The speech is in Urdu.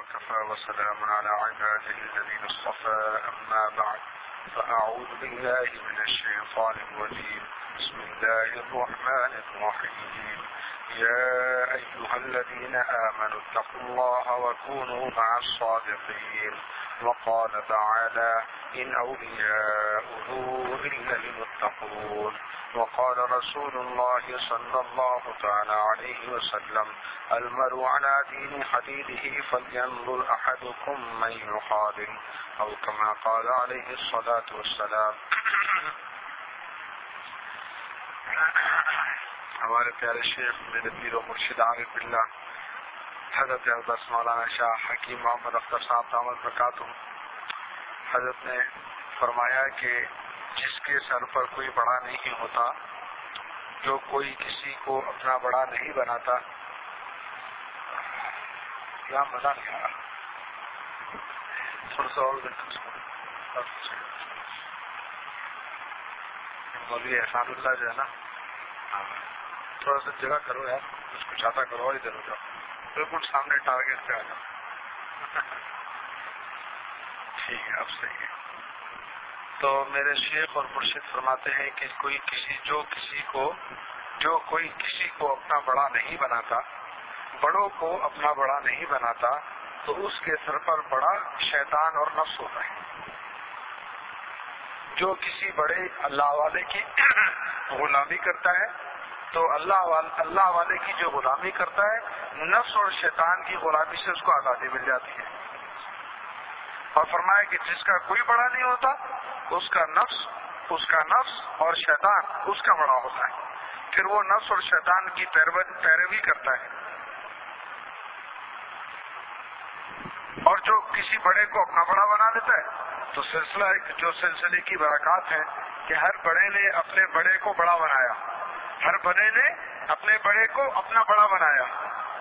وكفى وسلام على عباده الذين اصطفى أما بعد فأعوذ بالله من الشيطان الرجيم بسم الله الرحمن الرحيم يا أيها الذين آمنوا اتقوا الله وكونوا مع الصادقين وقال تعالى إن أولياؤه إلا المتقون وقال رسول الله صلى الله تعالى عليه وسلم المرء على دين خليله فلينظر أحدكم من يخالل أو كما قال عليه الصلاة والسلام. ہمارے پیارے شیخ میرے پیر و مرشد عارف باللہ حضرت اقدس مولانا شاہ حکیم محمد اختر صاحب دامت برکاتہ حضرت نے فرمایا کہ جس کے سر پر کوئی بڑا نہیں ہوتا، جو کوئی کسی کو اپنا بڑا نہیں بناتا، کیا مزہ نہیں آ رہا، تھوڑا سا اور مولوی احسان اللہ جو ہے نا، تھوڑا سا جگہ کرو یار، کچھ کچھ آتا کرو اور ادھر ہو جاؤ، بالکل سامنے ٹارگیٹ پہ آ جاؤ. ٹھیک ہے، اب صحیح ہے. تو میرے شیخ اور مرشد فرماتے ہیں کہ کوئی کسی کو اپنا بڑا نہیں بناتا، بڑوں کو اپنا بڑا نہیں بناتا، تو اس کے سر پر بڑا شیطان اور نفس ہوتا ہے. جو کسی بڑے اللہ والے کی غلامی کرتا ہے تو اللہ والے کی جو غلامی کرتا ہے، نفس اور شیطان کی غلامی سے اس کو آزادی مل جاتی ہے. اور فرمایا کہ جس کا کوئی بڑا نہیں ہوتا، اس کا نفس اور شیطان اس کا بڑا ہوتا ہے، پھر وہ نفس اور شیطان کی پیروی کرتا ہے. اور جو کسی بڑے کو اپنا بڑا بنا دیتا ہے تو سلسلے کی برکات ہیں کہ ہر بڑے نے اپنے بڑے کو بڑا بنایا، ہر بڑے نے اپنے بڑے کو اپنا بڑا بنایا.